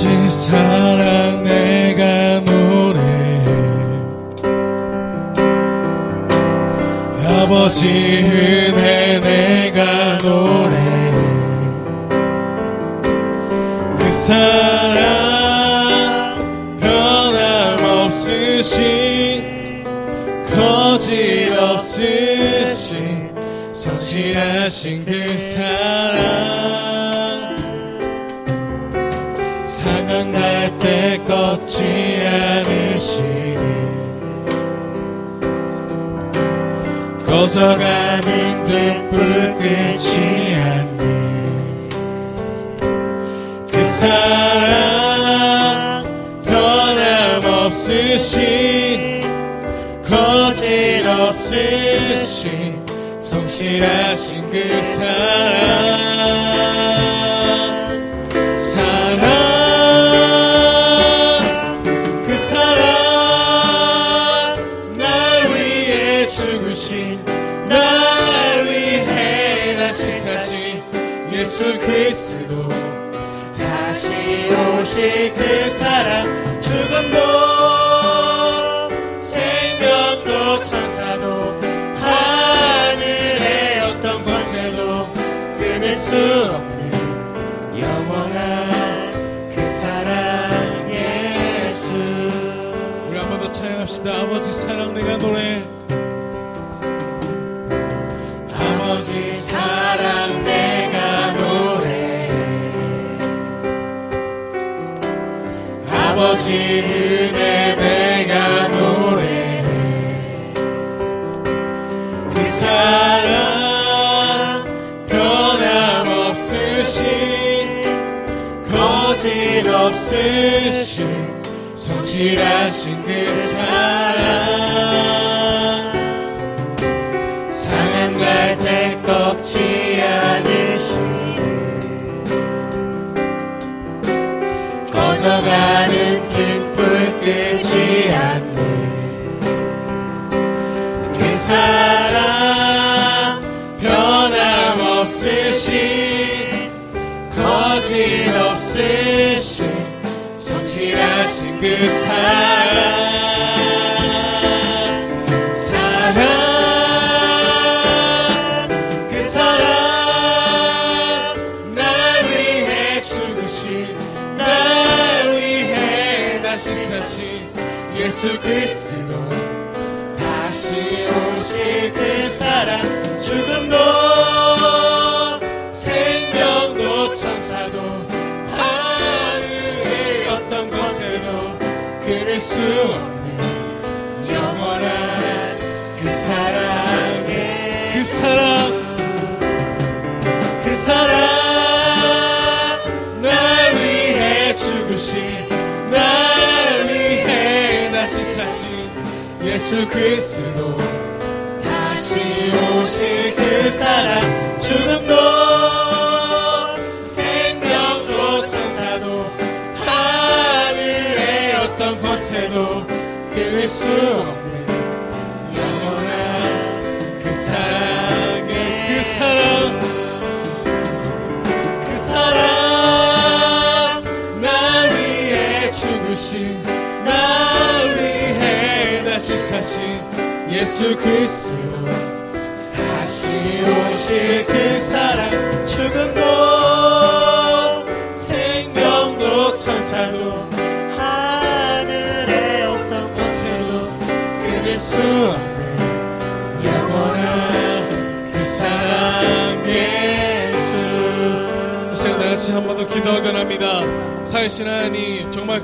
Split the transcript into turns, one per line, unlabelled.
아버지 사랑 내가 노래해. 아버지 은혜 내가 노래해. 그 사랑 변함없으신 거짓없으신 성실하신 그 사랑 상한 갈 때 꺾지 않으시니 꺼져가는 등불 끄지 않니 그 사랑 변함없으신 거짓없으신 성실하신 그 그 사랑 날 위해 죽으신 날 위해 다시 사신 예수 그리스도 다시 오실 그 사랑 죽음도 생명도 천사도 하늘의 어떤 곳에도 끊을 수 없는 영원한 그 사랑 예수. 우리 한 번 더 찬양합시다. 아버지 사랑 내가 노래해. 아버지 사랑 내가 노래해. 아버지 은혜 내가 노래해. 그 사랑 변함없으신 거짓없으신 성실하신 그 사랑 상한 갈 때 꺾지 않으시니 꺼져가는 등불 끄지 않는 그 사랑 변함없으신 거짓없으신 성실하신 그 그 사랑 날 위해 죽으신 날 위해 다시 사신 예수 그리스도 다시 오실 그 사랑 죽음도 생명도 천사도 하늘의 어떤 곳에도 끊을 수 없는 영원한 그 사랑의 그 사랑 날 위해 죽으신 날 위해 다시 사신 예수 그리스도 다시 오실 그 사랑 죽음도 생명도 천사도 하늘의 어떤 곳에도 끊을 수 없는 영원한 그 사랑의 그 사랑 날 위해 죽으신 날 위해 다시 사신 예수 그리스도 다시 오실 그 사랑 죽음도 생명도 천사도 하늘의 어떤 곳에도 끊을 수 없는 영원한 그 사랑 예수. 이 시간 다같이 한 번 더 기도하곤 합니다. 살아계신 하나님 정말